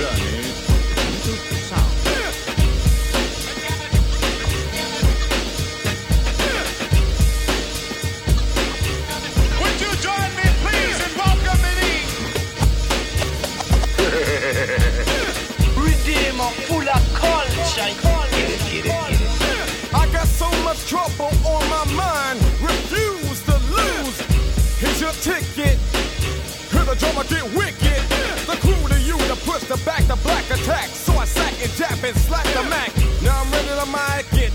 journey into sound. Would you join me, please, in welcoming Redeemer full of culture. Get it. I got so much trouble on my mind, refuse to lose. Here's your ticket. Hear the drummer get wicked. The crew to you to push the back, the black attack. So I sack and jab and slack the Mac. Now I'm ready to mic it.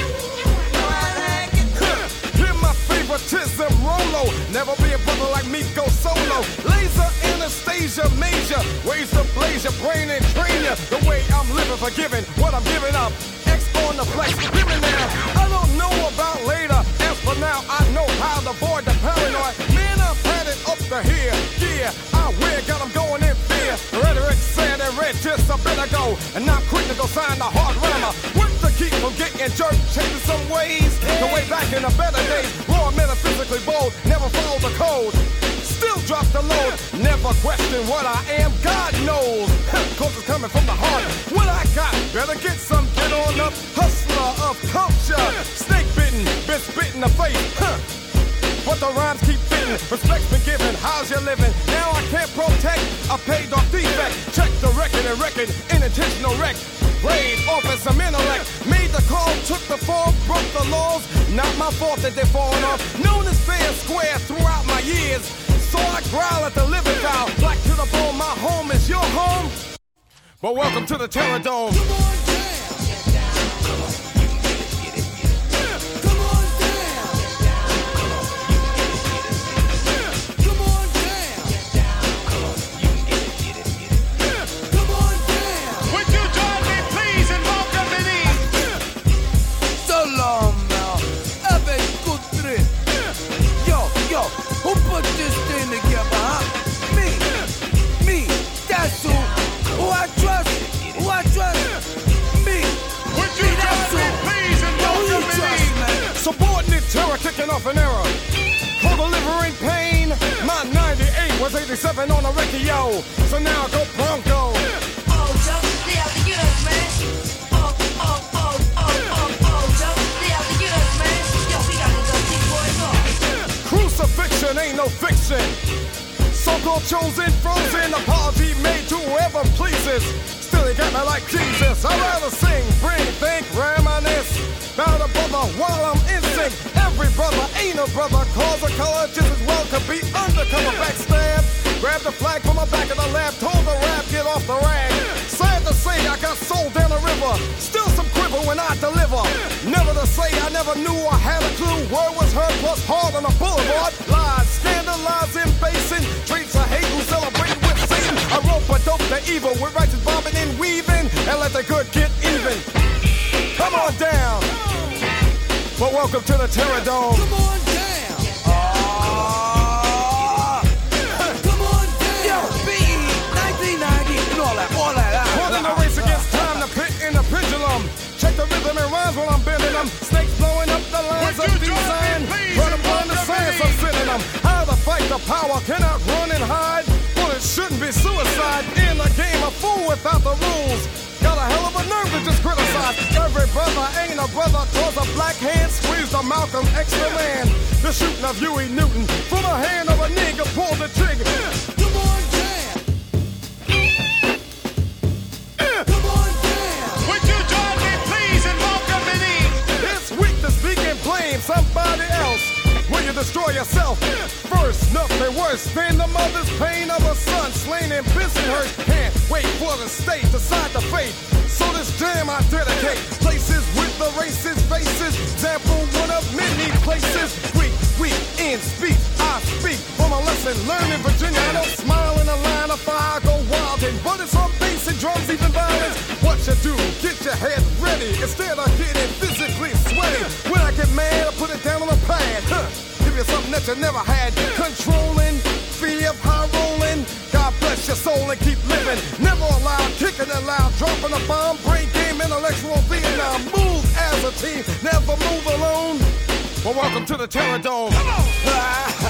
Hear my favoritism, Rolo. Never be a brother like me, go solo. Laser, Anastasia, major. Ways to blaze your brain and train you. The way I'm living, forgiving what I'm giving up. X on the flex, living now. I don't know about later. As for now, I know how to avoid the paranoid. Man, I'm headed up to here. Yeah, I wear, got them going in fear. Rhetoric said and read just a bit ago. And I'm quick to go sign the hard rhymer. Work to keep from getting jerked, changing some ways. The way back in the better days. Raw, metaphysically bold, never follow the code. Still drop the load, never question what I am, God knows. Cause it's coming from the heart. What I got, better get some, get on up. Hustler of culture, snake bitten, been spit in the face. But the rhymes keep fitting, respect's been given, how's you living? Now I can't protect a paid off defect. Check the record and record, unintentional wreck. Raid off as some intellect. Made the call, took the fall, broke the laws. Not my fault that they're falling off. Known as fair and square throughout my years. So I growl at the living foul. Black to the bone, my home is your home. But welcome to the Terror Dome. Who put this thing together, huh? Me, that's who I trust, me. Would you join me, please, and welcome me? Subordinate terror kicking off an era. For delivering pain, my 98 was 87 on the record, yo. So now go Bronco. Oh, Joe, they have to get us, man. Oh, Joe, they have to get us, man. Yo, we gotta go these boys off. Crucifixion ain't no fiction. So-called chosen, frozen, apology made to whoever pleases. Still he got me like Jesus. I'd rather sing, bring, think, reminisce about a brother while I'm in sync. Every brother ain't a brother, cause a color just as well could be undercover backstab. Grab the flag from the back of the lab, told the rap, get off the rag. Sad to say, I got sold down the river. Still some quiver when I deliver. Never to say I never knew or had a clue. Word was heard plus hard on the boulevard. Lies, scandalizing, basing. Traits of hate who celebrate with Satan. I rope a dope the evil with righteous bobbing and weaving. And let the good get even. Come on down. But welcome to the Terror Dome. Come on down. Come on down. Yo, BE, 1990, and all that. Holding the race against time, the pit and the pendulum. Check the rhythm and rhymes while I'm bending them. Snakes blowing up the lines of design. Run upon the science of sending them. How to fight the power, cannot run and hide. Well, it shouldn't be suicide. In the game, a fool without the rules. Got a hell of a nerve to just criticize. Every brother ain't a brother, cause a black hand squeezed a Malcolm extra man. The shooting of Huey Newton from the hand of a nigga pulled the trigger. Come on down. Come on down. Would you join me, please, and welcome me? This week to speak and blame somebody else. Will you destroy yourself? First, nothing worse than the mother's pain of a son slain in Bensonhurst. Can't wait for the state to side the fate. So this jam I dedicate. Places with the racist faces. Example one of many places. Weak in speech. I speak from a lesson learned in Virginia. I don't smile in a line of fire, go wild and but it's on bass and drums, even violence. What you do? Get your head ready instead of getting physically sweaty. When I get mad, I put it down on a pad. Give you something that you never had. Controlling, fear of high rolling. God bless your soul and keep living. Never allowed, kicking it loud, dropping a bomb, brain game, intellectual Vietnam. Move as a team, never move alone. Well, welcome to the Terror Dome. Come on.